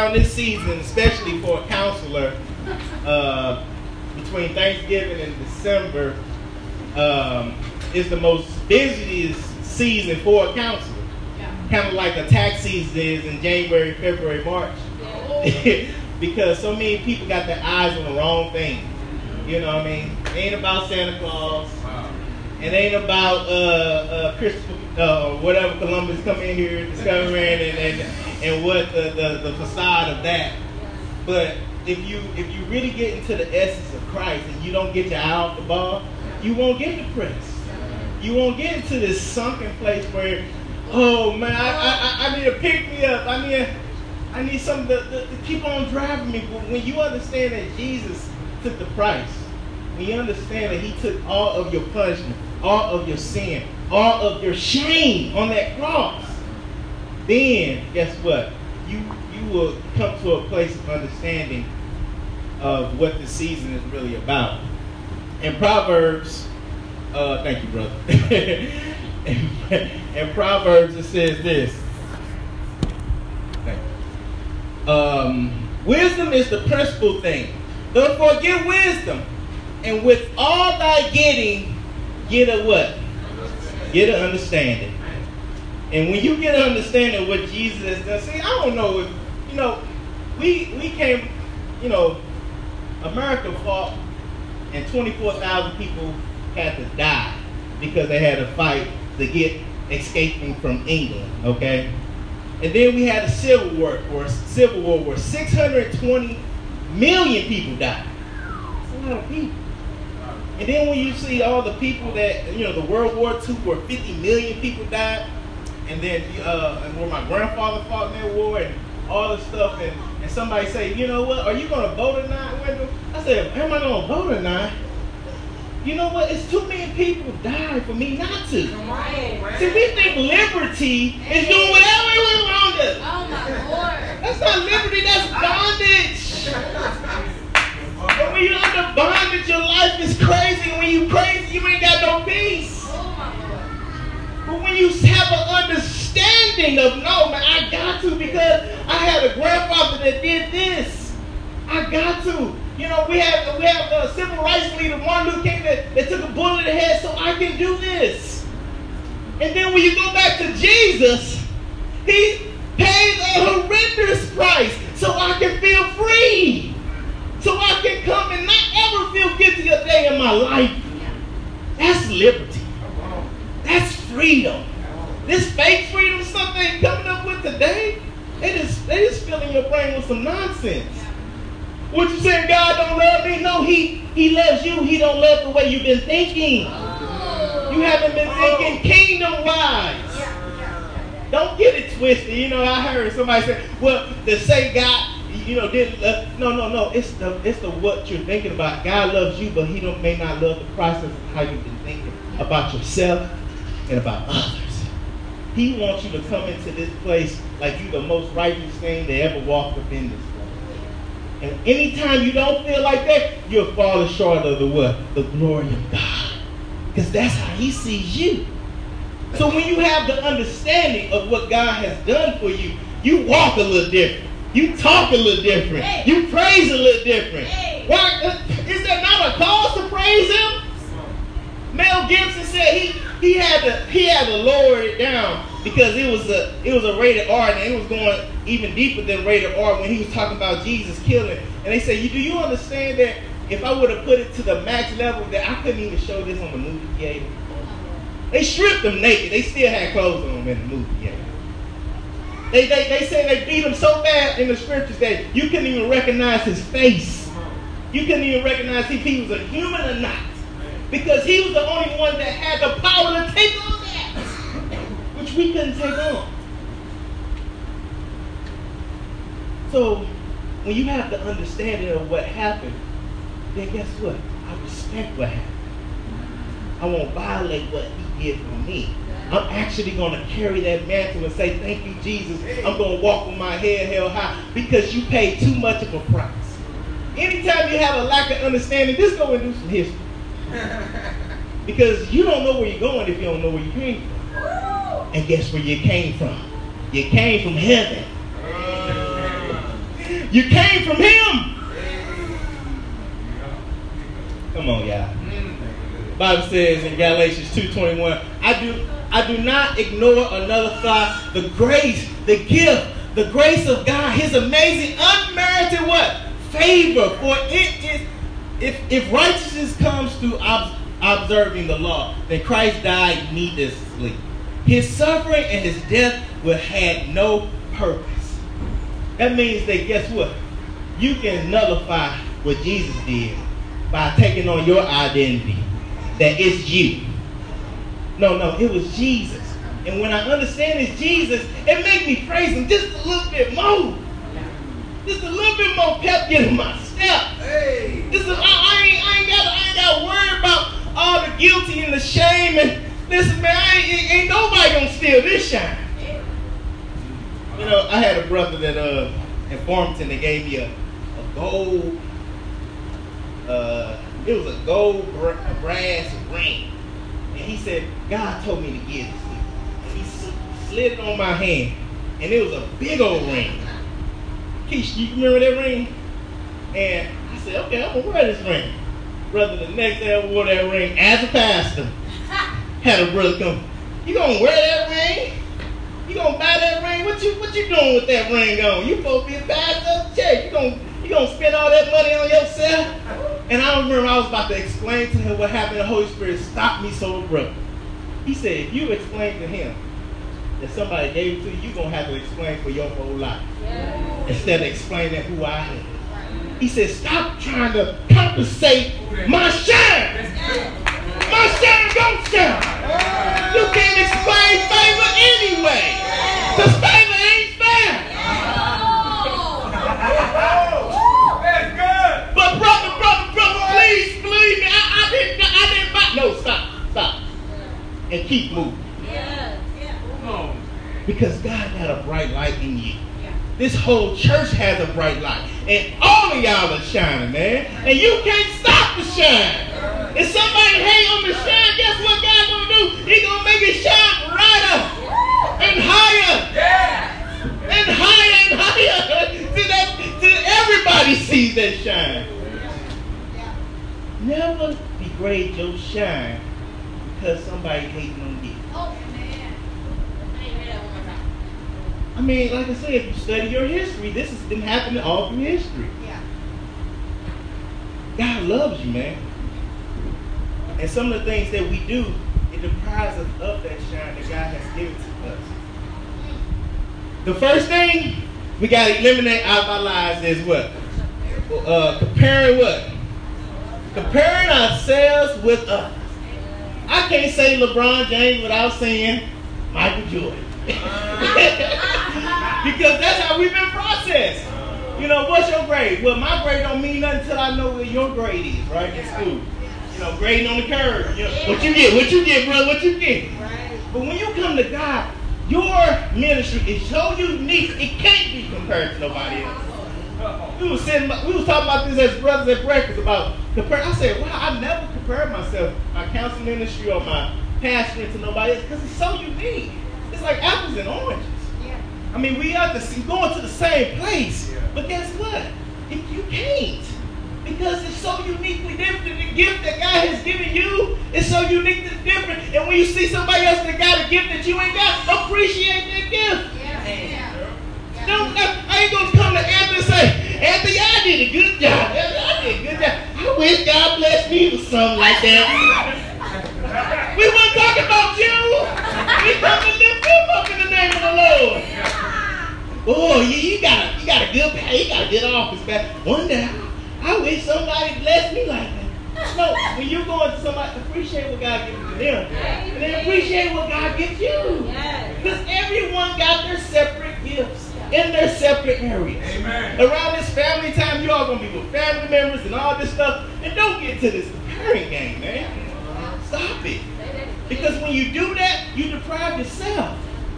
around this season, especially for a counselor, between Thanksgiving and December, is the most busiest season for a counselor. Kind of like a tax season is in January, February, March. Because so many people got their eyes on the wrong thing. You know what I mean? It ain't about Santa Claus. It ain't about Christopher, whatever Columbus come in here discovering and what the facade of that. But if you really get into the essence of Christ and you don't get your eye off the ball, you won't get depressed. You won't get into this sunken place where, oh man, I need to pick me up. I need something to keep on driving me. But when you understand that Jesus took the price, when you understand that he took all of your punishment, all of your sin, all of your shame on that cross, then guess what? You will come to a place of understanding of what the season is really about. In Proverbs, thank you, brother. In Proverbs, it says this. Wisdom is the principal thing. Therefore, get wisdom, and with all thy getting, get a what? Get an understanding. And when you get an understanding of what Jesus has done, see, I don't know if, we came, America fought, and 24,000 people had to die because they had to fight to get escaping from England, okay? And then we had a civil war where 620 million people died. That's a lot of people. And then when you see all the people that, the World War II where 50 million people died, and then where my grandfather fought in that war and all this stuff, and somebody say, you know what, are you going to vote or not, Wendell? I said, am I going to vote or not? You know what? It's too many people died for me not to. Right. See, we think liberty is doing whatever we want to. Oh my Lord. That's not liberty, that's bondage. But when you're under bondage, your life is crazy. When you crazy, you ain't got no peace. Oh my Lord. But when you have an understanding of, no, man, I got to because I had a grandfather that did this. I got to. We have a civil rights leader, Martin Luther King, that took a bullet in the head so I can do this. And then when you go back to Jesus, he paid a horrendous price so I can feel free. So I can come and not ever feel guilty a day in my life. That's liberty. That's freedom. This fake freedom stuff they coming up with today, they just filling your brain with some nonsense. What you saying, God don't love me? No, he loves you. He don't love the way you've been thinking. You haven't been thinking kingdom-wise. Don't get it twisted. I heard somebody say, well, to say God, didn't love. No. It's the what you're thinking about. God loves you, but he may not love the process of how you've been thinking about yourself and about others. He wants you to come into this place like you're the most righteous thing that ever walked up in this place. And anytime you don't feel like that, you're falling short of the what? The glory of God. Because that's how he sees you. So when you have the understanding of what God has done for you, you walk a little different. You talk a little different. Hey. You praise a little different. Hey. Why? Is there not a cause to praise him? Mel Gibson said he had to lower it down because it was a rated R, and it was going even deeper than rated R when he was talking about Jesus killing. And they say, do you understand that if I would have put it to the max level, that I couldn't even show this on the movie theater? They stripped him naked. They still had clothes on him in the movie theater. They say they beat him so bad in the scriptures that you couldn't even recognize his face. You couldn't even recognize if he was a human or not. Because he was the only one that had the power to take on that, which we couldn't take on. So, when you have the understanding of what happened, then guess what? I respect what happened. I won't violate what he did for me. I'm actually going to carry that mantle and say, thank you, Jesus. I'm going to walk with my head held high because you paid too much of a price. Anytime you have a lack of understanding, just go and do some history. Because you don't know where you're going if you don't know where you came from. And guess where you came from? You came from heaven. You came from him. Come on, y'all. Bible says in Galatians 2:21, I do not ignore another thought. The grace, the gift, the grace of God, his amazing, unmerited what? Favor. For it is, if righteousness comes through observing the law, then Christ died needlessly. His suffering and his death had no purpose. That means that, guess what? You can nullify what Jesus did by taking on your identity. That it's you. No, it was Jesus. And when I understand it's Jesus, it makes me praise him just a little bit more. Just a little bit more pep in my step. Hey. I ain't got to worry about all the guilty and the shame. And listen, man, ain't nobody gonna steal this shine. You know, I had a brother that in Farmington, they gave me a gold. It was a gold brass ring. And he said, God told me to give this to you. And he slid it on my hand. And it was a big old ring. Keisha, you remember that ring? And I said, okay, I'm going to wear this ring. Brother, the next day I wore that ring as a pastor. Had a brother come, you going to wear that ring? You going to buy that ring? What you doing with that ring on? You supposed to be a pastor of the church. You gonna spend all that money on yourself? And I remember I was about to explain to him what happened. The Holy Spirit stopped me so abruptly. He said, if you explain to him that somebody gave it to you, you're going to have to explain for your whole life. Yeah. Instead of explaining who I am. He said, stop trying to compensate my shine. My shine don't shine. You can't explain favor anyway. Because favor ain't fair. But brother, please believe me. I didn't buy. No, stop. And keep moving. Because God got a bright light in you. This whole church has a bright light. And all of y'all are shining, man. And you can't stop the shine. If somebody hate on the shine, guess what God's going to do? He's going to make it shine brighter and higher. And higher till everybody sees that shine. Never degrade your shine because somebody hating on you. Oh, man. I mean, like I said, if you study your history, this has been happening all through history. Yeah. God loves you, man. And some of the things that we do, it deprives us of that shine that God has given to us. The first thing we got to eliminate out of our lives is what? Comparing what? Comparing ourselves with others. I can't say LeBron James without saying Michael Jordan. Because that's how we've been processed. You know, what's your grade? Well, my grade don't mean nothing until I know what your grade is, right, in school. You know, grading on the curve. You know, what you get, brother, what you get. But when you come to God, your ministry is so unique, it can't be compared to nobody else. We was talking about this as brothers at breakfast about compare. I said, wow, I never compared myself, my counseling ministry or my pastoring to nobody else because it's so unique. It's like apples and oranges. Yeah. I mean, we are going to the same place, but guess what? You can't because it's so uniquely different. The gift that God has given you is so uniquely different. And when you see somebody else that got a gift that you ain't got, appreciate that gift. I ain't going to come to Anthony and say, Anthony, I did a good job. I did a good job. I wish God blessed me with something like that. We weren't talking about you. We talking to lift him up in the name of the Lord. Oh, you got a good pay. You got a good office back. One day, I wish somebody blessed me like that. No, when you're going to somebody, appreciate what God gives to them. And then appreciate what God gives you. Because everyone got their separate gifts. In their separate areas. Amen. Around this family time, you all going to be with family members and all this stuff. And don't get to this comparing game, man. Stop it. Because when you do that, you deprive yourself.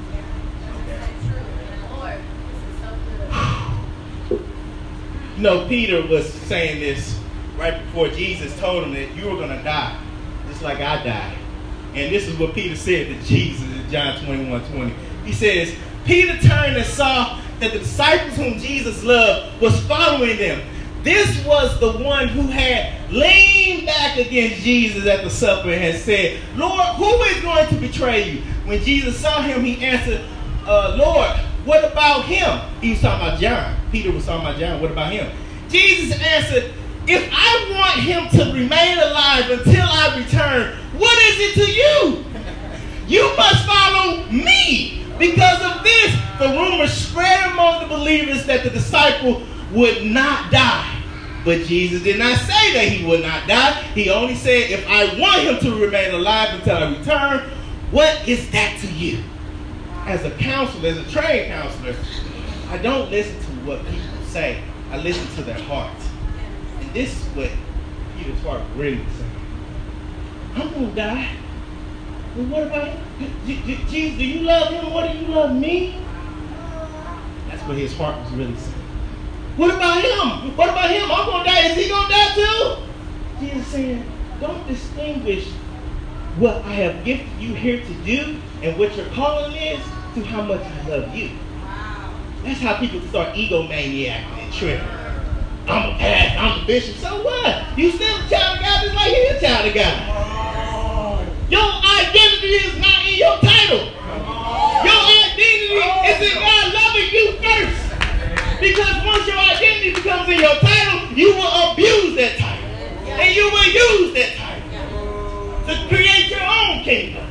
You know, Peter was saying this right before Jesus told him that you were going to die, just like I died. And this is what Peter said to Jesus in John 21:20. He says, Peter turned and saw that the disciples whom Jesus loved was following them. This was the one who had leaned back against Jesus at the supper and had said, Lord, who is going to betray you? When Jesus saw him, he answered, Lord, what about him? He was talking about John. Peter was talking about John. What about him? Jesus answered, if I want him to remain alive until I return, what is it to you? You must follow me. Because of this, the rumor spread among the believers that the disciple would not die. But Jesus did not say that he would not die. He only said, if I want him to remain alive until I return, what is that to you? As a counselor, as a trained counselor, I don't listen to what people say. I listen to their hearts. And this is what Peter's heart really saying. I'm going to die. Well, what about him? Jesus, do you love him more than you love me? That's what his heart was really saying. What about him? What about him? I'm going to die. Is he going to die too? Jesus saying, don't distinguish what I have gifted you here to do and what your calling is to how much I love you. Wow. That's how people start egomaniac and tripping. I'm a pastor, I'm a bishop. So what? You still a child of God just like he's a child of God. Your identity is not in your title. Your identity is in God loving you first. Because once your identity becomes in your title, you will abuse that title. And you will use that title to create your own kingdom.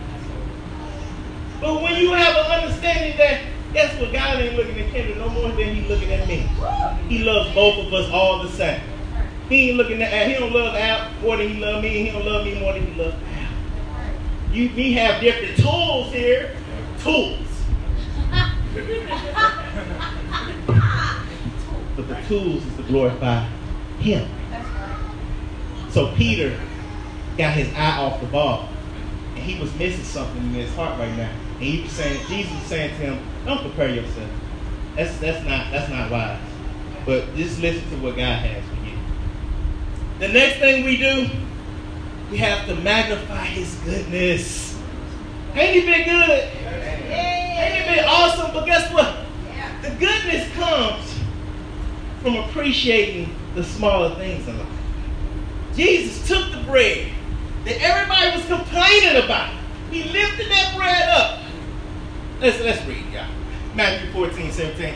But when you have an understanding that, guess what? God ain't looking at Kendra no more than he's looking at me. He loves both of us all the same. He ain't looking at Al. He don't love Al more than he loves me. He don't love me more than he loves Al. We have different tools here. Tools. But the tools is to glorify him. So Peter got his eye off the ball. And he was missing something in his heart right now. And he was saying, Jesus was saying to him, don't prepare yourself. That's not wise. But just listen to what God has for you. The next thing we do, we have to magnify his goodness. Ain't he been good? Ain't he been awesome? But guess what? The goodness comes from appreciating the smaller things in life. Jesus took the bread that everybody was complaining about. He lifted that bread up. Let's read, y'all. Matthew 14:17.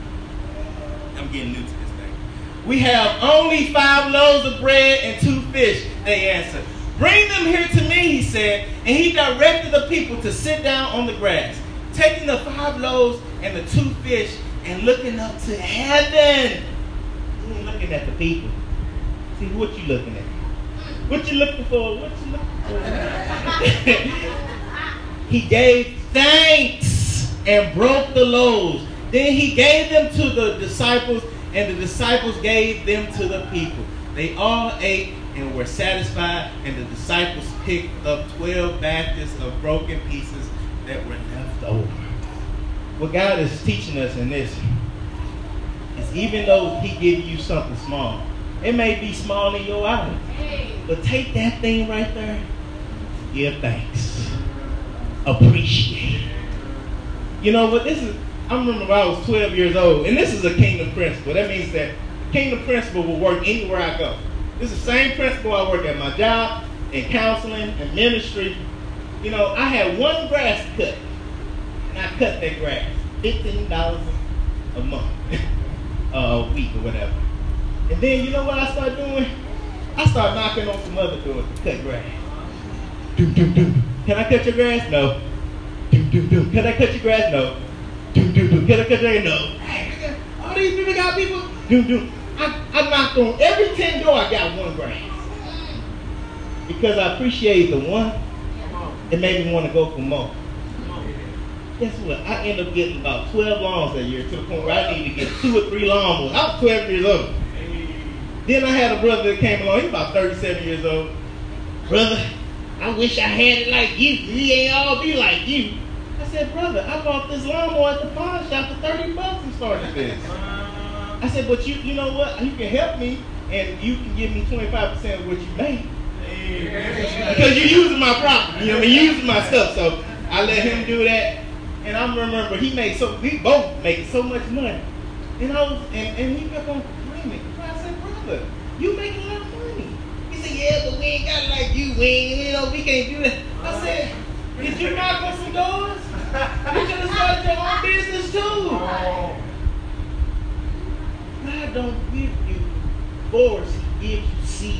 I'm getting new to this thing. We have only 5 loaves of bread and 2 fish, they answered. Bring them here to me, he said, and he directed the people to sit down on the grass. Taking the 5 loaves and the 2 fish and looking up to heaven. He ain't looking at the people. See, what you looking at? What you looking for? What you looking for? He gave thanks and broke the loaves. Then he gave them to the disciples, and the disciples gave them to the people. They all ate and were satisfied, and the disciples picked up 12 baskets of broken pieces that were left over. What God is teaching us in this is even though he gives you something small, it may be small in your eyes, but take that thing right there, give thanks, appreciate it. You know what this is? I remember when I was 12 years old, and this is a kingdom principle. That means that kingdom principle will work anywhere I go. This is the same principle I work at my job, in counseling, and ministry. You know, I had one grass cut, and I cut that grass. $15 a month, a week or whatever. And then you know what I started doing? I started knocking on some other doors to cut grass. Doom, doom, doom. Can I cut your grass? No. Doom, doom, doom. Can I cut your grass? No. Doom, doom, doom. Can I cut your grass? No. Hey, all these people got people. Doom, doom. I knocked on every 10 doors. I got one grass. Because I appreciated the one, it made me want to go for more. Guess what? I ended up getting about 12 lawns that year, to the point where I needed to get 2 or 3 lawnmowers. I was 12 years old. Then I had a brother that came along. He was about 37 years old. Brother, I wish I had it like you. We ain't all be like you. I said, brother, I bought this lawnmower at the pawn shop for $30 and started this. I said, but you know what? You can help me, and you can give me 25% of what you made. Because you're using my property. You know, I mean, using my stuff. So I let him do that. And I remember we both making so much money. And he kept on complaining. I said, brother, you making a lot of money. He said, yeah, but we ain't got it like you, we can't do that. I said, did you knock on some doors? You could have started your own business too. God don't give you force, he gives you seed.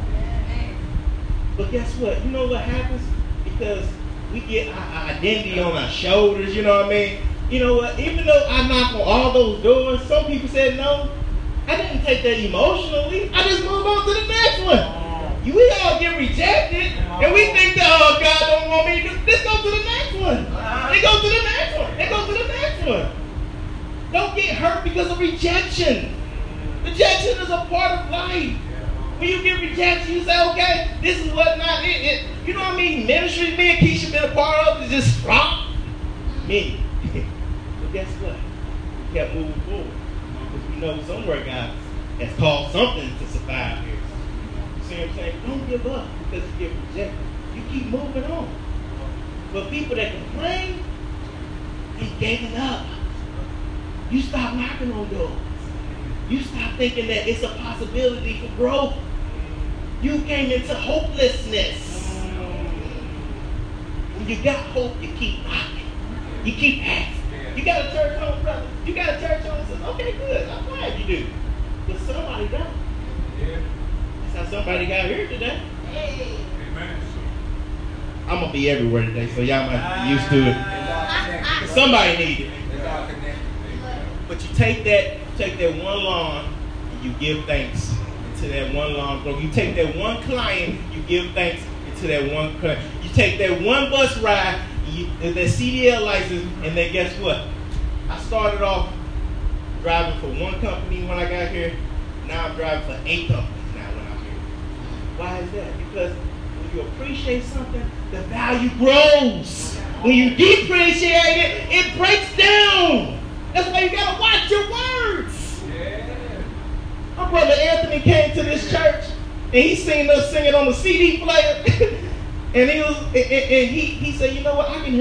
But guess what? You know what happens? Because we get our identity on our shoulders, you know what I mean? You know what? Even though I knock on all those doors, some people said no. I didn't take that emotionally. I just moved on to the next one. We all get rejected, and we think that, oh, God don't want me. Let's go to the next one. They go to the next one. They go to the next one. Don't get hurt because of rejection. Rejection is a part of life. When you get rejected, you say, okay, this is what not it. You know what I mean? Ministry, me and Keisha been a part of, is just flop. Me. But guess what? We kept moving forward. Because we know somewhere God has called something to survive here. You see what I'm saying? Don't give up because you get rejected. You keep moving on. But people that complain, they gave it up. You stop knocking on doors. You stop thinking that it's a possibility for growth. You came into hopelessness. When you got hope, you keep knocking. You keep asking. You got a church home, brother. You got a church home. Says, okay, good. I'm glad you do. But somebody don't. Yeah. That's how somebody got here today. Hey. Amen. I'm going to be everywhere today, so y'all might be used to it. Somebody needs it. But you take that one lawn and you give thanks to that one lawn broke. You take that one client, you give thanks to that one client. You take that one bus ride, that CDL license, and then guess what? I started off driving for one company when I got here. Now I'm driving for 8 companies now when I'm here. Why is that? Because when you appreciate something, the value grows. When you depreciate it, it breaks down. That's why you gotta watch your words. Yeah. My brother Anthony came to this church and he seen us singing on the CD player. And he said, you know what, I can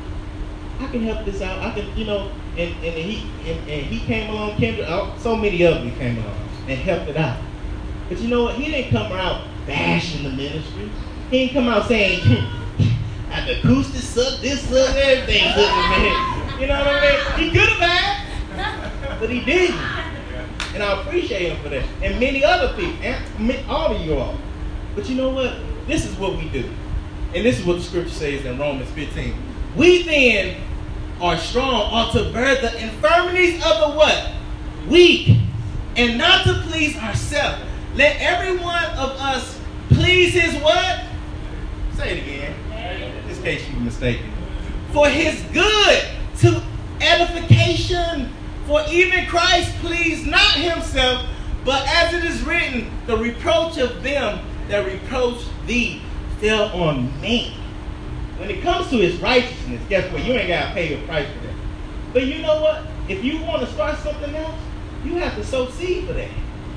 help this out. I can, you know, and he came along, Kendra, so many of them came along and helped it out. But you know what, he didn't come out bashing the ministry. He didn't come out saying, the acoustics suck, this suck, everything suck, man. You know what I mean? He could have had, but he didn't. And I appreciate him for that. And many other people, and all of you all. But you know what? This is what we do. And this is what the scripture says in Romans 15. We then are strong, ought to bear the infirmities of the what? Weak. And not to please ourselves. Let every one of us please his what? Say it again. In case you're mistaken. For his good, to edification. For even Christ pleased not himself, but as it is written, the reproach of them that reproached thee fell on me. When it comes to his righteousness, guess what? You ain't got to pay a price for that. But you know what? If you want to start something else, you have to sow seed for that.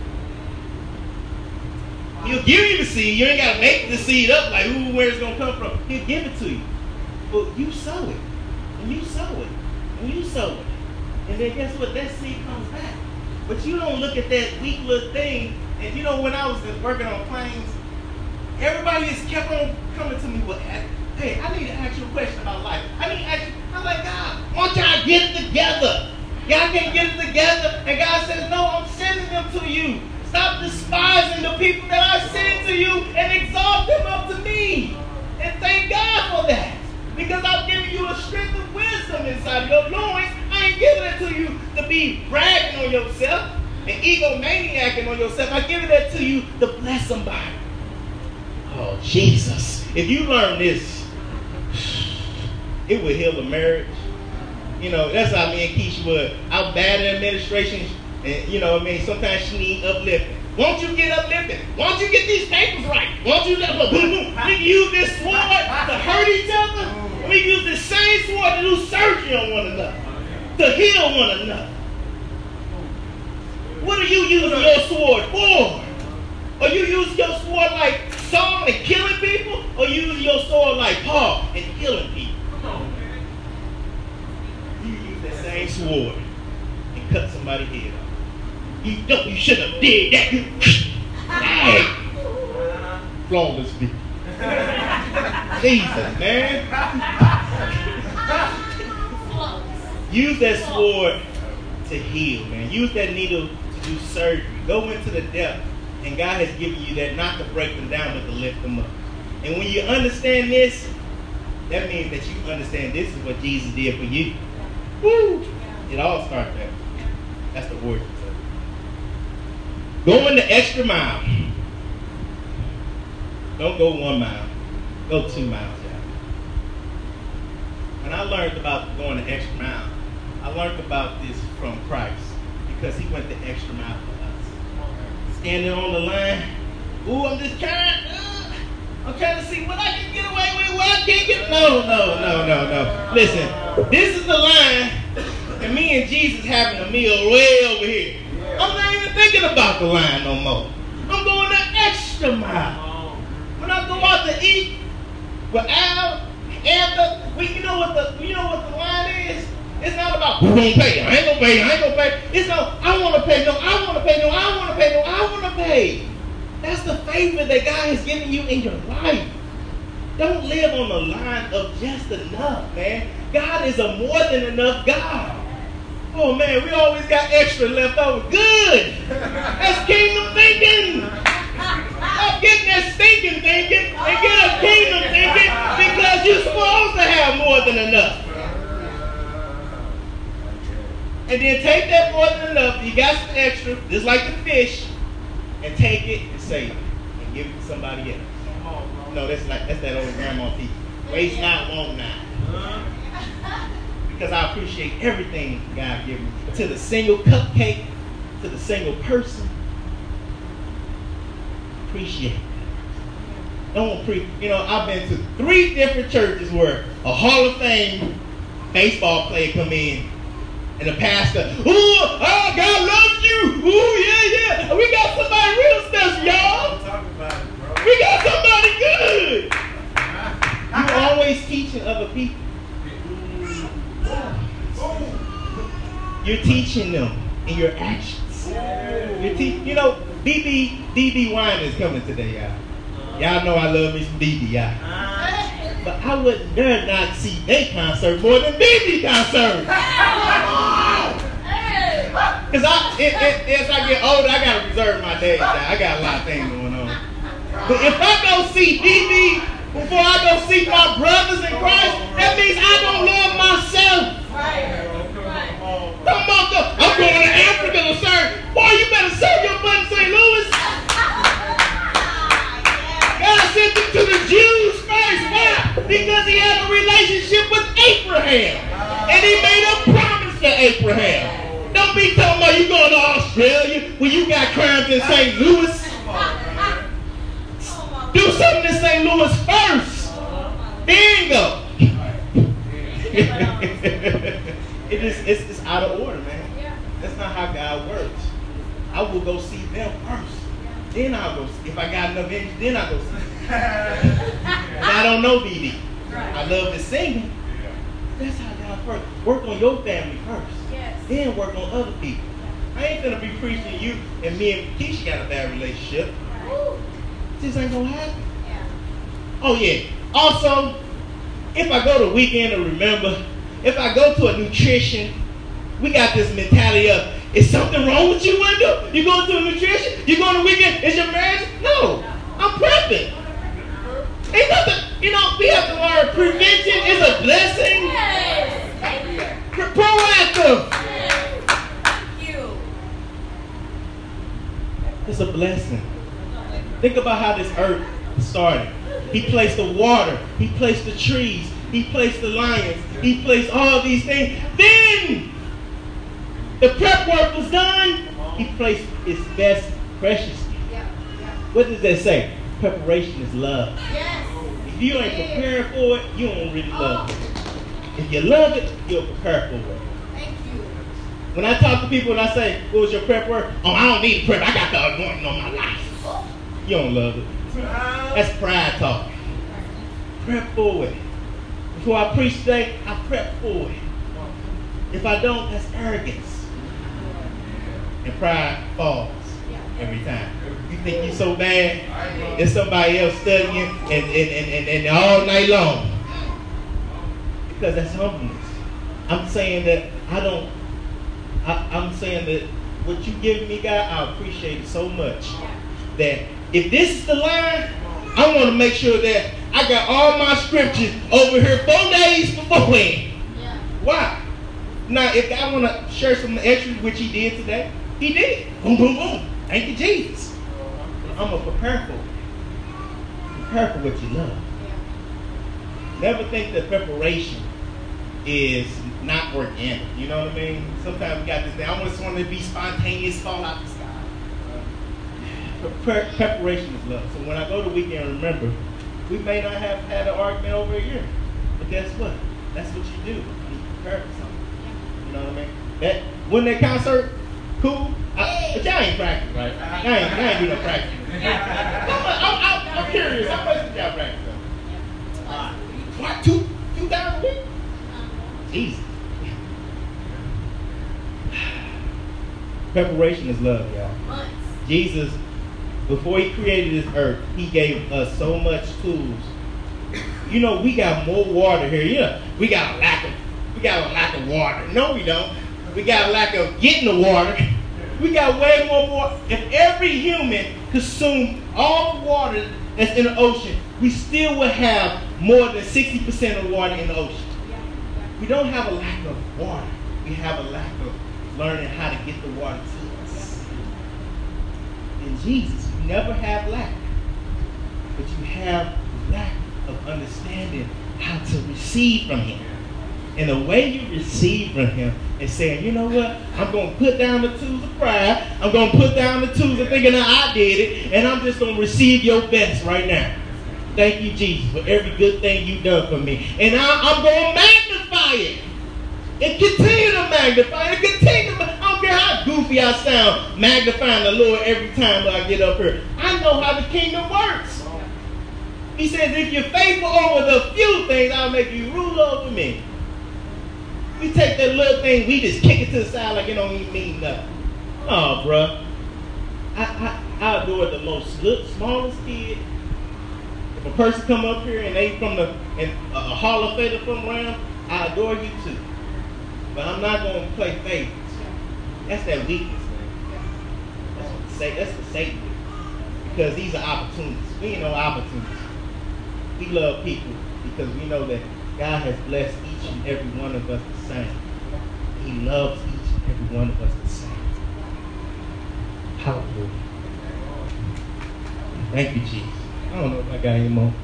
He'll give you the seed. You ain't got to make the seed up like, ooh, where it's going to come from. He'll give it to you. But you sow it. And you sow it. And you sow it. And then guess what? That seed comes back. But you don't look at that weak little thing. And you know, when I was working on planes, everybody just kept on coming to me with, hey, I need to ask you a question about life. I need to ask you. I'm like, God, why don't y'all get it together? Y'all can't get it together. And God says, no, I'm sending them to you. Stop despising the people that I send to you and exalt them up to me. And thank God for that. Because I've given you a strength of wisdom inside of your loins. I ain't giving it to you to be bragging on yourself and egomaniacing on yourself. I give it to you to bless somebody. Oh, Jesus. If you learn this, it will heal a marriage. You know, that's how me and Keisha were. I'm bad at administration. And, you know what I mean? Sometimes she need uplifting. Won't you get uplifted? Won't you get these papers right? Won't you? We can use this sword to hurt each other. We can use the same sword to do surgery on one another. To heal one another. What are you using your sword for? Are you using your sword like Saul and killing people? Or you using your sword like Paul and healing people? flaming sword and cut somebody's head off. You shouldn't have did that. Hey, flawless victory. Jesus, man. Use that sword to heal, man. Use that needle to do surgery. Go into the depth. And God has given you that not to break them down, but to lift them up. And when you understand this, that means that you understand this is what Jesus did for you. Woo! It all starts there. That's the word. Going the extra mile. Don't go 1 mile. Go 2 miles, y'all. When I learned about going the extra mile, I learned about this from Christ because he went the extra mile for us. Standing on the line. Ooh, I'm just trying. I'm trying to see what I can get away with, what I can't get. No. Listen, this is the line, and me and Jesus having a meal way over here. I'm not even thinking about the line no more. I'm going the extra mile. When I go out to eat with Al, Amber, you know what the line is? It's not about who gonna pay. I ain't gonna pay. It's not I want to pay. No, I want to pay. No, I want to pay. No, I want to pay. That's the favor that God has given you in your life. Don't live on the line of just enough, man. God is a more than enough God. Oh man, we always got extra left over. Good. That's kingdom thinking. Stop getting that stinking thinking and get a kingdom thinking because you're supposed to have more than enough. And then take that more than enough. You got some extra, just like the fish, and take it and save it and give it to somebody else. No, that's that old grandma teaching. Waste not, want not. Because I appreciate everything God gives me. To the single cupcake, to the single person, appreciate it. I've been to 3 different churches where a Hall of Fame baseball player come in. And the pastor, ooh, oh, God loves you. Ooh, yeah. We got somebody real special, y'all. We got somebody good. You're always teaching other people. You're teaching them in your actions. BB Wine is coming today, y'all. Y'all know I love me some BB, y'all. But I wouldn't dare not see their concert more than BB concert. Because as I get older, I got to reserve my days. I got a lot of things going on. But if I go see BB before I go see my brothers in Christ, that means I don't love myself. I'm going to Africa to serve. Boy, you better serve your butt in St. Louis. God sent him to the Jews first. Why? Because he had a relationship with Abraham. And he made a promise to Abraham. Don't be talking about you going to Australia when you got crimes in St. Louis. Do something in St. Louis first. Then go. It's out of order, man. That's not how God works. I will go see them first. Then I'll go see. If I got enough energy, then I'll go see. I don't know BB. I love the singing. That's how God works. Work on your family first. Then work on other people. I ain't gonna be preaching to you and me and Keisha got a bad relationship. This ain't gonna happen. Oh yeah. Also, if I go to Weekend to Remember, if I go to a nutrition, we got this mentality of, is something wrong with you, Wendell? You going to a nutrition? You going to Weekend? Is your marriage? No. I'm prepping. Ain't nothing, we have to learn prevention is a blessing. Proactive. It's a blessing. Think about how this earth started. He placed the water. He placed the trees. He placed the lions. He placed all these things. Then the prep work was done. He placed his best precious. What does that say? Preparation is love. If you ain't prepared for it, you don't really love it. If you love it, you'll prepare for it. When I talk to people and I say, what was your prep work? Oh, I don't need prep. I got the anointing on my life. You don't love it. That's pride talk. Prep for it. Before I preach today, I prep for it. If I don't, that's arrogance. And pride falls every time. You think you're so bad, there's somebody else studying and all night long. Because that's humbleness. I'm saying that I'm saying that what you give me, God, I appreciate it so much. That if this is the line, I want to make sure that I got all my scriptures over here 4 days beforehand. Why? Now, if I want to share some extras, which he did today, he did. Boom, boom, boom. Thank you, Jesus. I'm going to prepare for it. Prepare for what you love. Never think that preparation is not organic. You know what I mean? Sometimes we got this thing. I just want to be spontaneous, fall out the sky. Preparation is love. So when I go to Weekend Remember, we may not have had an argument over a year. But guess what? That's what you do. You prepare for something. You know what I mean? Wasn't that concert cool? But y'all ain't practice, right? Y'all ain't do no practice. I'm curious. How much did y'all practice? What? Two times a week? Jesus. Preparation is love, y'all. Jesus, before he created this earth, he gave us so much tools. You know, we got more water here. Yeah, we got a lack of water. No, we don't. We got a lack of getting the water. We got way more water. If every human consumed all the water that's in the ocean, we still would have more than 60% of the water in the ocean. We don't have a lack of water. We have a lack of learning how to get the water to us. In Jesus, you never have lack. But you have lack of understanding how to receive from him. And the way you receive from him is saying, you know what? I'm going to put down the tools of pride. I'm going to put down the tools of thinking that I did it. And I'm just going to receive your best right now. Thank you, Jesus, for every good thing you've done for me. And I'm going to magnify it. And continue to magnify it. I don't care how goofy I sound, magnifying the Lord every time I get up here. I know how the kingdom works. He says, if you're faithful over the few things, I'll make you rule over me. We take that little thing, we just kick it to the side like it don't even mean nothing. Oh, bruh. I adore the smallest kid. If a person come up here and they from a Hall of Fame from around, I adore you too. But I'm not going to play favorites. That's that weakness, man. That's the Satan. Because these are opportunities. We ain't no opportunities. We love people because we know that God has blessed each and every one of us the same. He loves each and every one of us the same. Hallelujah. Thank you, Jesus. I don't know if I got any more.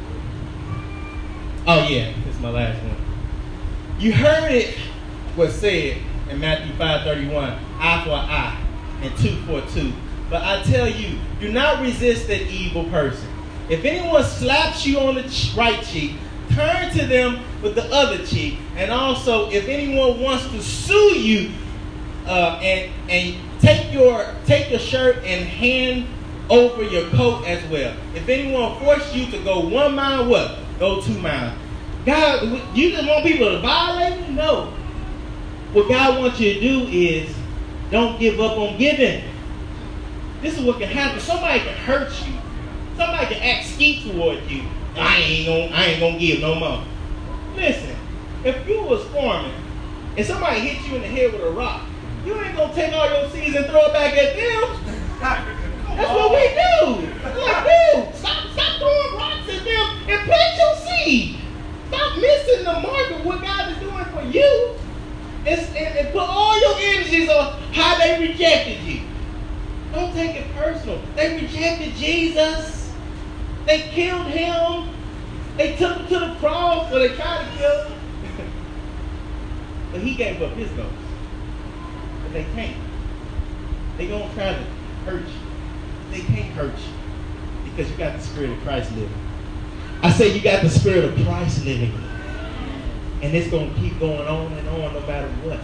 Oh yeah, this is my last one. You heard it was said in Matthew 5:31, eye for an eye and tooth for a tooth. But I tell you, do not resist an evil person. If anyone slaps you on the right cheek, turn to them with the other cheek. And also, if anyone wants to sue you and take your shirt and hand over your coat as well. If anyone forces you to go 1 mile, what? Go 2 miles. God, you just want people to violate you? No. What God wants you to do is don't give up on giving. This is what can happen. Somebody can hurt you. Somebody can act skeet toward you. I ain't gonna give no more. Listen, if you was farming and somebody hit you in the head with a rock, you ain't gonna take all your seeds and throw it back at them. That's what we do. Like, dude, stop throwing rocks at them and plant your seed. Stop missing the mark of what God is doing for you. And put all your energies on how they rejected you. Don't take it personal. They rejected Jesus. They killed him. They took him to the cross, or they tried to kill him. But he gave up his ghost. But they can't. They're going to try to hurt you. They can't hurt you because you got the Spirit of Christ living. I say you got the Spirit of Christ living. And it's going to keep going on and on no matter what.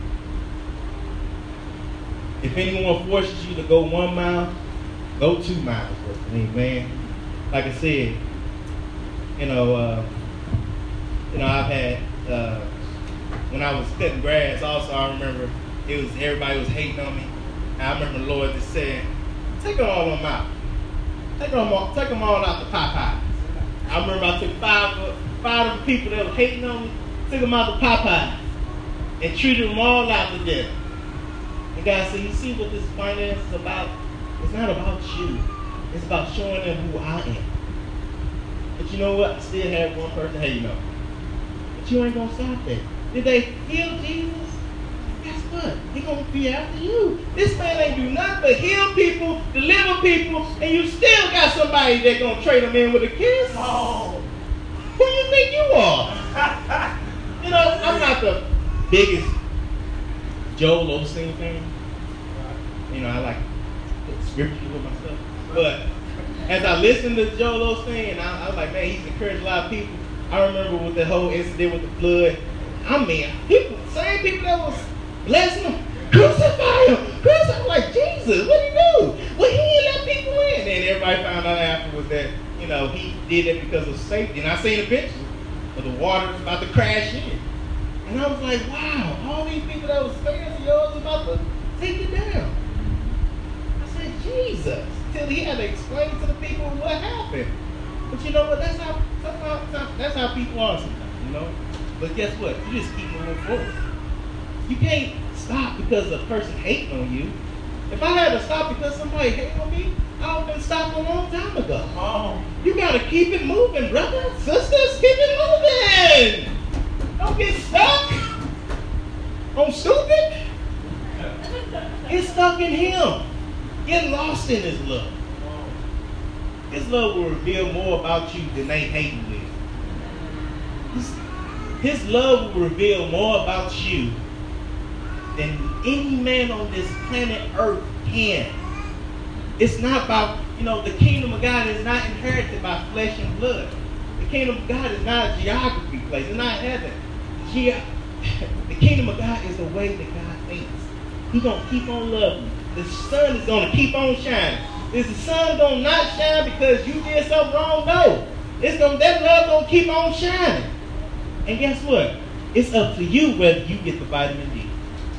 If anyone forces you to go 1 mile, go 2 miles. Amen. Like I said, I've had when I was cutting grass, also I remember everybody was hating on me. And I remember the Lord just saying, take them all out. Take them all out the Popeyes. I remember I took five of the people that were hating on me, took them out the Popeyes, and treated them all out to death. And God said, you see what this finance is about? It's not about you. It's about showing them who I am. But you know what? I still have one person hating on me. But you ain't going to stop that. Did they heal Jesus? Guess what? He going to be after you. This man ain't do nothing but heal people, deliver people, and you still got somebody that's going to trade them in with a kiss? Oh. Who you think you are? You know, I'm not the biggest Joel Osteen fan. You know, I like to put scripture with myself. But as I listened to Joel Osteen, and I was like, man, he's encouraged a lot of people. I remember with the whole incident with the flood. I mean, same people that was blessing him, crucify him, crucify him. Like, Jesus, what did he do? Well, he didn't let people in. And everybody found out afterwards that, you know, he did it because of safety. And I seen a picture of the water about to crash in. And I was like, wow, all these people that was fans of yours about to take it down. I said, Jesus. Till he had to explain to the people what happened. But you know what? That's how people are sometimes, you know? But guess what? You just keep moving forward. You can't stop because a person hating on you. If I had to stop because somebody hating on me, I would have been stopped a long time ago. Oh. You got to keep it moving, brothers, sisters. Keep it moving. Don't get stuck on stupid. Get stuck in him. Get lost in his love. His love will reveal more about you than they hating with. His love will reveal more about you than any man on this planet Earth can. It's not about, you know, the kingdom of God is not inherited by flesh and blood. The kingdom of God is not a geography place. It's not heaven. The kingdom of God is the way that God thinks. He's going to keep on loving you. The sun is going to keep on shining. Is the sun going to not shine because you did something wrong? No. That love going to keep on shining. And guess what? It's up to you whether you get the vitamin D.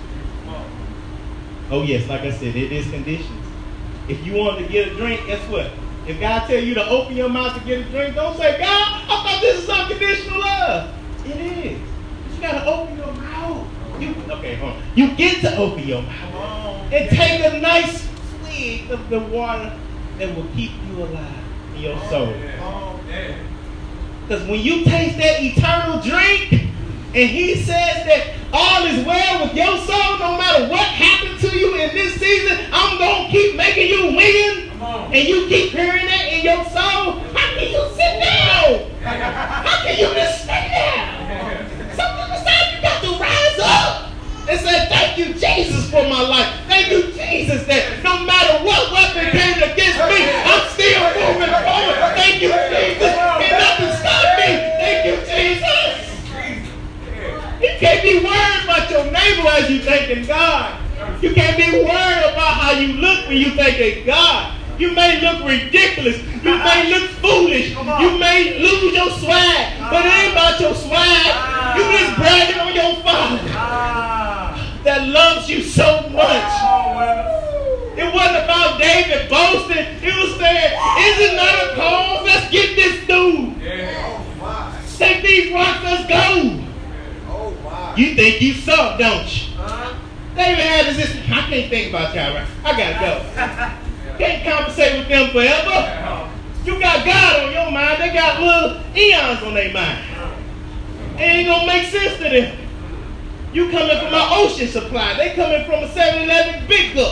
Oh yes, like I said, it is conditions. If you want to get a drink, guess what? If God tell you to open your mouth to get a drink, don't say, God, I thought this is unconditional love. It is. But you got to open your mouth. Okay, hold on. You get to open your mouth and take a nice swig of the water that will keep you alive in your soul. Because when you taste that eternal drink, and he says that all is well with your soul, no matter what happened to you in this season, I'm going to keep making you win. And you keep hearing that in your soul, how can you sit down? How can you just stay down? Sometimes you got to rise up and say, thank you, Jesus, for my life. Thank you, Jesus, that no matter what weapon came against me, I'm still moving forward. Thank you, Jesus. And nothing stopped me. Thank you, Jesus. You can't be worried about your neighbor as you thanking God. You can't be worried about how you look when you thanking God. You may look ridiculous. You may look foolish. You may lose your swag. But it ain't about your swag. You just bragging on your Father that loves you so much. It wasn't about David boasting. It was saying, is it not a cause? Let's get this dude. Take these rocks, let's go. You think you suck, don't you? David had this. I can't think about y'all, right? I gotta go. Can't conversate with them forever. You got God on your mind. They got little eons on their mind. It ain't gonna make sense to them. You coming from my Ocean Supply. They coming from a 7-Eleven Big Book.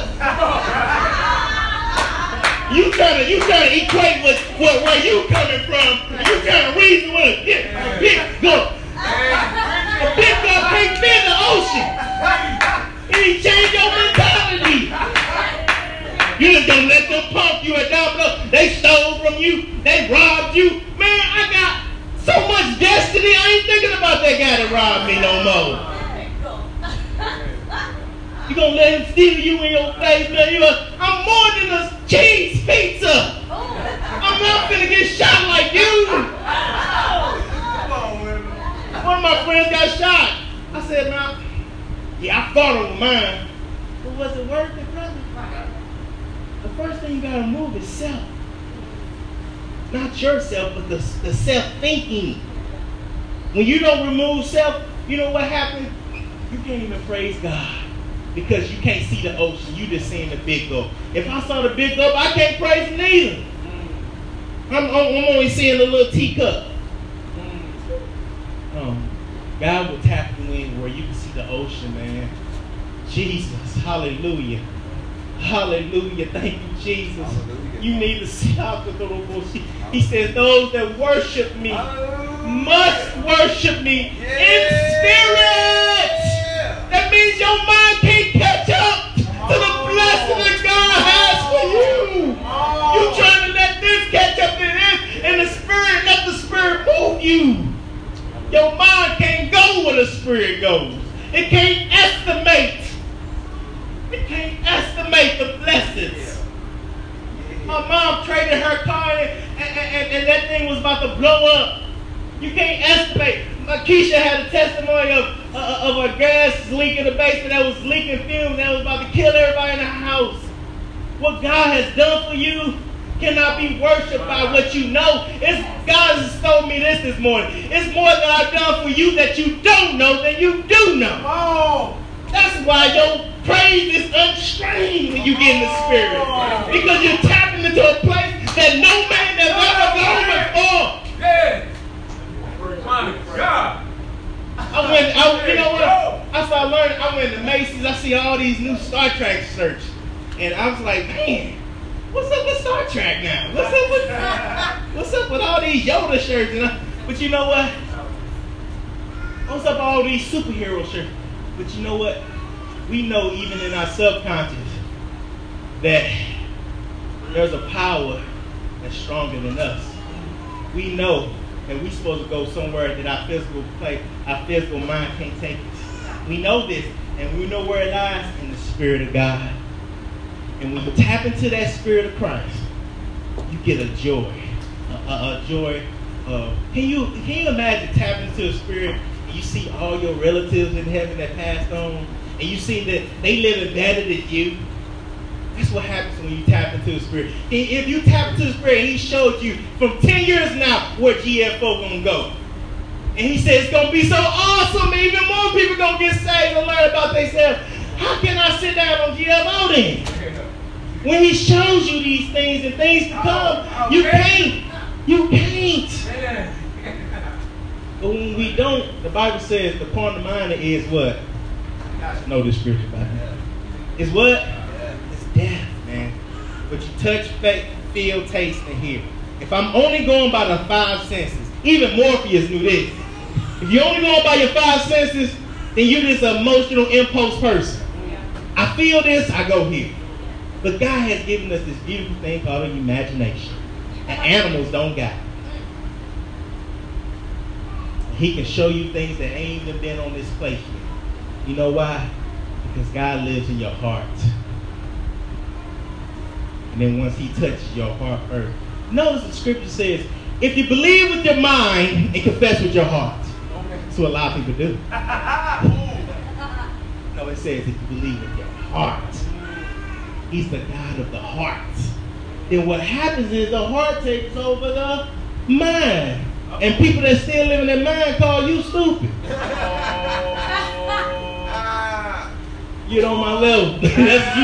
You trying to equate with where you coming from. You trying to reason with a big book. A big book can't fit the ocean. It changed your mentality. You just gonna let them pump you and down below. They stole from you. They robbed you. Man, I got so much destiny. I ain't thinking about that guy that robbed me no more. You gonna let him steal you in your face, man? You like, I'm more than a cheese pizza. I'm not finna get shot like you. One of my friends got shot. I said, first thing you got to move is self. Not yourself, but the self-thinking. When you don't remove self, you know what happens? You can't even praise God because you can't see the ocean. You just seeing the big gulf. If I saw the big gulf, I can't praise Him neither. I'm only seeing a little teacup. God will tap you in where you can see the ocean, man. Jesus, hallelujah. Hallelujah. Thank you, Jesus. Hallelujah. You need to see out the little bullshit. He says, those that worship me must worship me in spirit. That means your mind can't catch up to the blessing that God has for you. You're trying to let this catch up to this, and the spirit, let the spirit move you. Your mind can't go where the spirit goes. It can't estimate. It can't estimate the blessings. My mom traded her car and that thing was about to blow up. You can't estimate. Keisha had a testimony of a gas leak in the basement that was leaking fumes that was about to kill everybody in the house. What God has done for you cannot be worshipped by what you know. God has told me this morning. It's more that I've done for you that you don't know than you do know. Oh. That's why your praise is unstrained when you get in the spirit. Because you're tapping into a place that no man has ever gone before. Yeah. My God. You know what? I started learning. I went to Macy's. I see all these new Star Trek shirts. And I was like, man, what's up with Star Trek now? What's up with all these Yoda shirts? But you know what? What's up with all these superhero shirts? But you know what? We know even in our subconscious that there's a power that's stronger than us. We know that we're supposed to go somewhere that our physical mind can't take us. We know this, and we know where it lies in the Spirit of God. And when you tap into that Spirit of Christ, you get a joy. A joy of... Can you imagine tapping into a spirit and you see all your relatives in heaven that passed on, and you see that they living better than you? That's what happens when you tap into the Spirit. If you tap into the Spirit and He showed you from 10 years now where GFO going to go. And He said it's going to be so awesome, and even more people going to get saved and learn about themselves. How can I sit down on GFO then? When He shows you these things and things to come, you can't. You can't. But when we don't, the Bible says the carnal mind is what? Know this scripture by now. It's what? It's death, man. But you touch, feel, taste, and hear. If I'm only going by the five senses, even Morpheus knew this. If you're only going by your five senses, then you're this emotional impulse person. I feel this, I go here. But God has given us this beautiful thing called an imagination. And animals don't got it. He can show you things that ain't even been on this place yet. You know why? Because God lives in your heart. And then once He touches your heart first. Notice the scripture says, if you believe with your mind and confess with your heart. That's what a lot of people do. No, it says if you believe with your heart. He's the God of the heart. Then what happens is the heart takes over the mind. And people that still live in their mind call you stupid. You're on my level. That's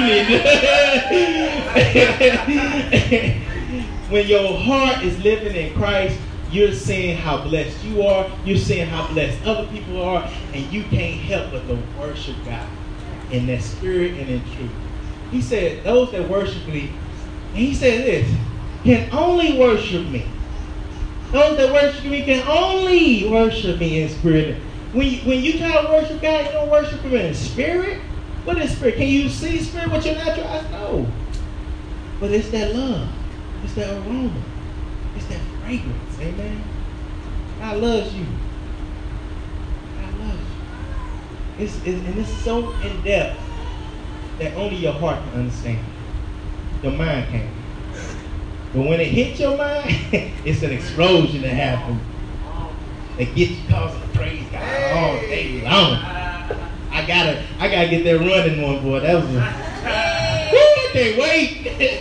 what you need. When your heart is living in Christ, you're seeing how blessed you are. You're seeing how blessed other people are. And you can't help but to worship God in that spirit and in truth. He said, those that worship me, and He said this, can only worship me. Those that worship me can only worship me in spirit. When you try to worship God, you don't worship Him in spirit. What is spirit? Can you see spirit with your natural eyes? No. But it's that love. It's that aroma. It's that fragrance. Amen. God loves you. God loves you. And it's so in depth that only your heart can understand. Your mind can't. But when it hits your mind, it's an explosion that happens. That gets you causing to praise God all day long. I gotta get that running one, boy. That was I can't wait.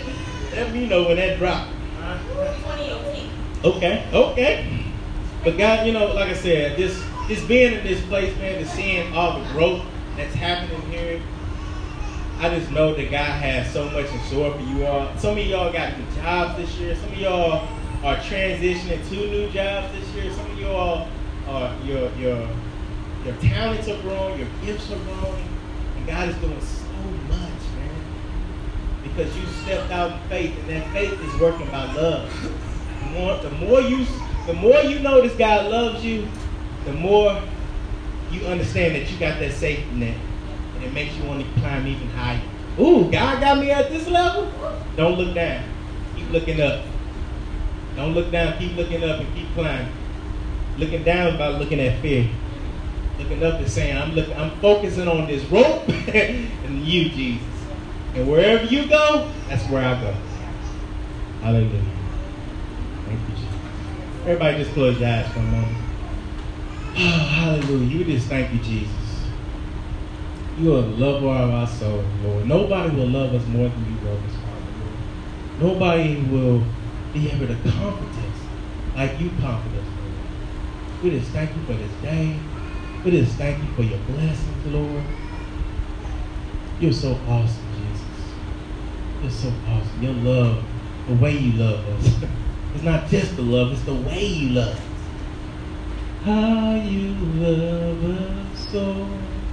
Let me know when that drop. 2018. Okay. But God, like I said, just being in this place, man, and seeing all the growth that's happening here, I just know that God has so much in store for you all. Some of y'all got new jobs this year. Some of y'all are transitioning to new jobs this year. Some of y'all are your talents are growing, your gifts are growing, and God is doing so much, man. Because you stepped out in faith, and that faith is working by love. The more you notice God loves you, the more you understand that you got that safety net. And it makes you want to climb even higher. Ooh, God got me at this level? Don't look down. Keep looking up. Don't look down. Keep looking up and keep climbing. Looking down is about looking at fear. Looking up is saying, I'm focusing on this rope and you, Jesus. And wherever you go, that's where I go. Hallelujah. Thank you, Jesus. Everybody just close your eyes for a moment. Oh, hallelujah. We just thank you, Jesus. You are the lover of our soul, Lord. Nobody will love us more than you love us, Father, Lord. Nobody will be able to comfort us like you comfort us, Lord. We just thank you for this day. We just thank you for your blessings, Lord. You're so awesome, Jesus. You're so awesome. Your love, the way you love us. It's not just the love, it's the way you love us. How you love us so.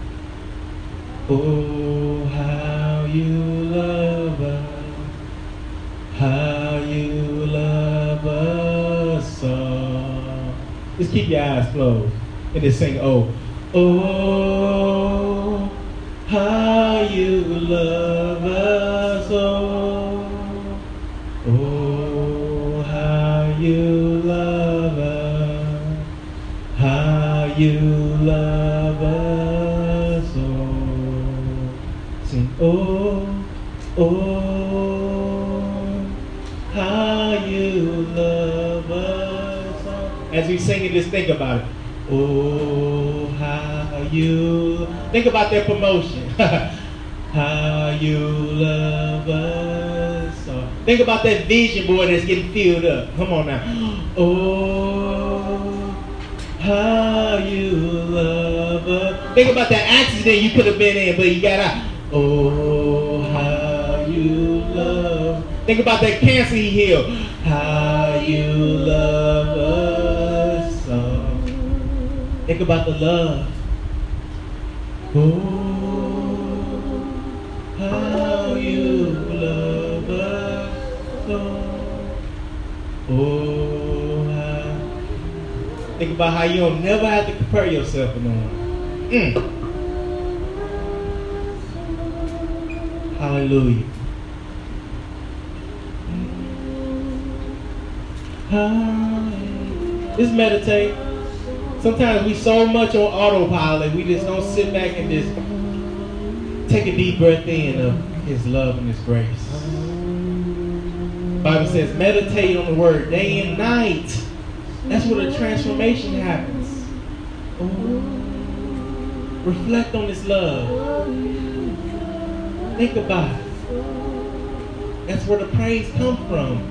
Oh, how you love us. How you love us so. Just keep your eyes closed and just sing, oh. Oh, how you love us oh. Oh, how you love us. How you love us oh. Sing, oh, how you love us oh. As we sing it, just think about it. Oh, how you... Think about their promotion. How you love us. Oh. Think about that vision board that's getting filled up. Come on now. Oh, how you love us. Think about that accident you could have been in, but you got out. Oh, how you love. Think about that cancer he healed. How you love us. Oh. Think about the love. Oh, how you love us so. Oh, how. Think about how you don't never have to compare yourself with no one. Hallelujah. Just meditate. Sometimes we so much on autopilot, we just don't sit back and just take a deep breath in of his love and his grace. The Bible says, meditate on the word day and night. That's where the transformation happens. Reflect on his love. Think about it. That's where the praise comes from.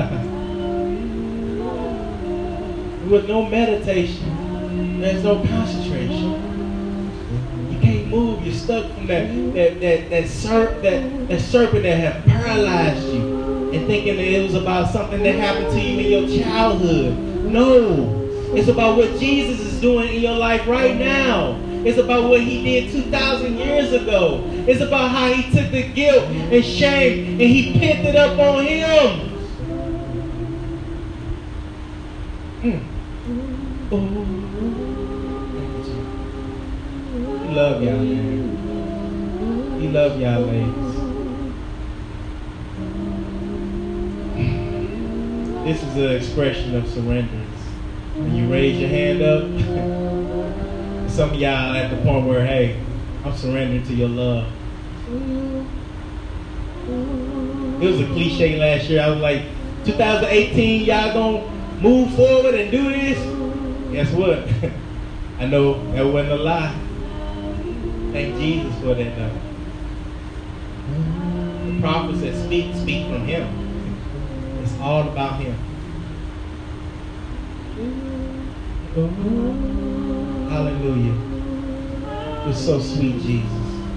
With no meditation, there's no concentration. You can't move. You're stuck from that serpent that had paralyzed you and thinking that it was about something that happened to you in your childhood. No. It's about what Jesus is doing in your life right now. It's about what he did 2,000 years ago. It's about how he took the guilt and shame and he picked it up on him. We love y'all, man. We love y'all, ladies. This is an expression of surrender. When you raise your hand up, some of y'all at the point where, hey, I'm surrendering to your love. It was a cliche last year. I was like, 2018, y'all gonna move forward and do this? Guess what? I know that wasn't a lie. Thank Jesus for that though. The prophets that speak from him. It's all about Him. Hallelujah. You're so sweet, Jesus.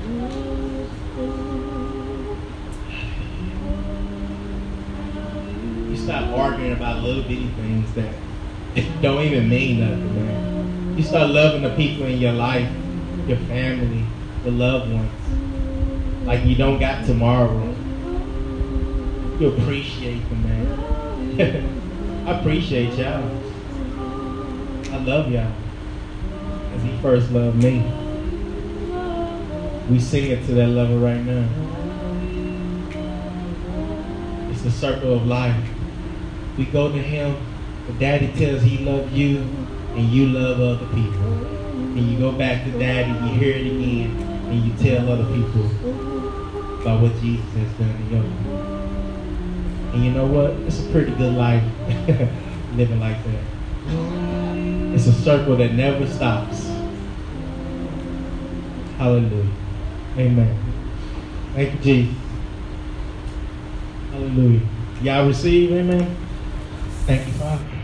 You stop arguing about little bitty things that don't even mean nothing, man. You start loving the people in your life, your family, the loved ones, like you don't got tomorrow. You appreciate them, man. I appreciate y'all. I love y'all as He first loved me. We sing it to that level right now. It's the circle of life. We go to Him, but Daddy tells He loves you, and you love other people. And you go back to Daddy, you hear it again, and you tell other people about what Jesus has done in your life. And you know what? It's a pretty good life living like that. It's a circle that never stops. Hallelujah. Amen. Thank you, Jesus. Hallelujah. Y'all receive? Amen. Thank you, Father.